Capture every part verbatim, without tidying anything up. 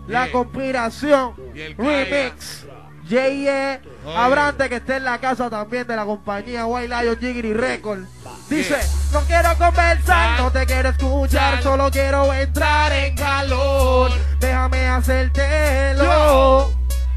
La Yeah. Conspiración Y el Remix. J E Oye. Abrante, que está en la casa también de la compañía White Lion Jiggy Record. Dice, Yeah. no quiero conversar, no te quiero escuchar, solo quiero entrar en calor. Déjame hacértelo. Yo.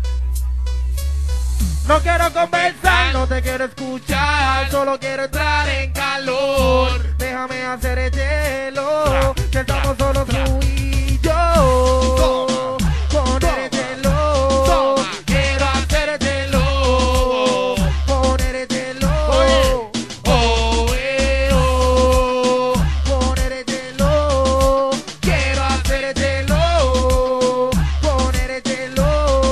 No quiero conversar, no te quiero escuchar, solo quiero entrar en calor. Déjame hacer el hielo, que estamos solo tú y yo. Poner el hielo, quiero hacer el hielo. Poner el hielo, oh, eh, oh. Poner el hielo, quiero hacer el hielo. Poner el hielo.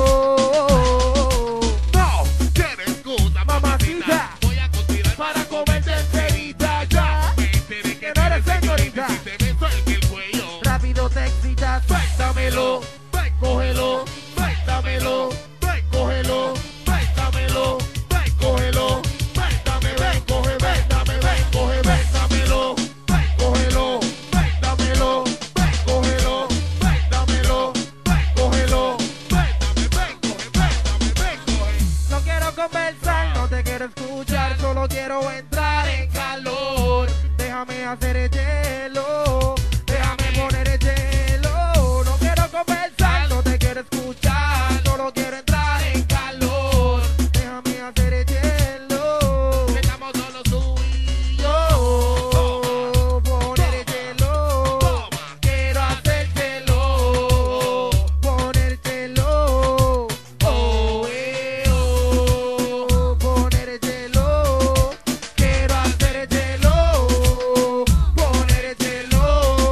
No tienes excusa, Mamacita, Voy a continuar para comerte enterita ya. Me enteré Que no eres señorita. Si te beso en el cuello. Rápido te excitas, Dámelo, ven, cógelo, ven, dámelo, ven, cógelo, ven, dámelo, ven, cógelo, ven, dame, ven, coge, ven, dame, ven, coge, ven, dámelo, ven, cógelo, ven, dámelo, ven, cógelo, ven, dámelo, ven, cógelo, ven, dame, ven, coge, ven, dame, ven, coge. no quiero conversar, no te quiero escuchar, solo quiero entrar en calor. Déjame hacer el hielo, déjame poner el hielo. No quiero conversar, no te quiero escuchar, solo quiero entrar en calor. Déjame hacer el hielo. Estamos solos tú y yo. Yo, poner el hielo, quiero hacértelo, ponértelo, oh, eh, oh, ponértelo, quiero hacértelo, ponértelo,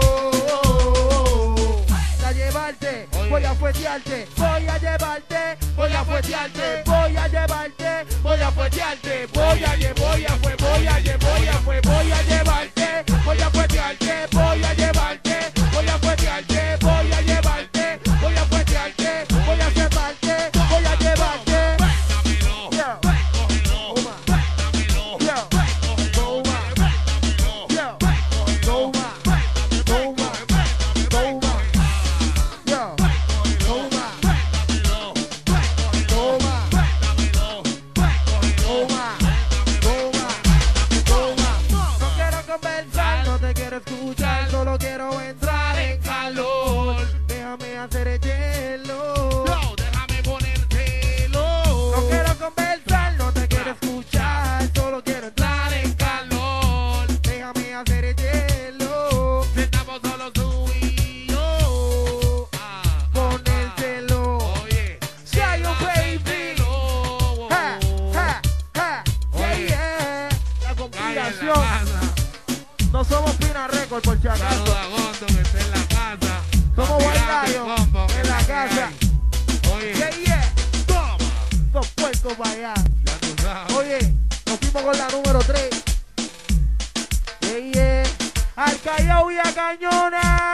a llevarte, voy a fuetearte, voy a llevarte, voy a fuetearte, voy a llevarte, voy a fuetearte, voy a lle, voy a fue, voy a lle, voy a fue, voy a llevarte, voy a fuetearte, voy a llevarte, voy a fuetearte, voy a llevarte, voy a fuetearte, voy a llevarte, voy a llevarte. Dámelo, Yeah. ven, cógelo, Toma. ven, dámelo, Yeah. ven, cógelo, Toma. ven, dámelo, Yeah. ven, cógelo, Toma. ven, dame, ven, Toma. coge, ven, dame, ven, Toma. coge. Yo, Ven, cógelo, Toma. ven, dámelo, ven, cógelo, Toma. ven, dámelo, ven, cógelo, toma, ven, toma, toma. No quiero conversar, no te quiero escuchar, solo quiero entrar en calor. Déjame hacer el hielo. No, déjame ponértelo. No quiero conversar, no te quiero escuchar, solo quiero entrar en calor. Déjame hacer el hielo. Estamos solos tú y yo. Ah, ah, Ponértelo. ah. Oye, Si hay un baby. hacértelo. Ja, ja, ja. Yeah, Oye. yeah. La Cae en la conspiración. casa. No somos Pina Record por si acaso. Saluda a Gondo que está en la casa. Somos Tirando White el Lion combo, que en la es que casa. hay. Oye, Yeah, yeah. toma. Estos puercos para allá. Ya tú sabes. Oye, nos fuimos con la número tres. Yeah, yeah. Al Callao y a Cañona.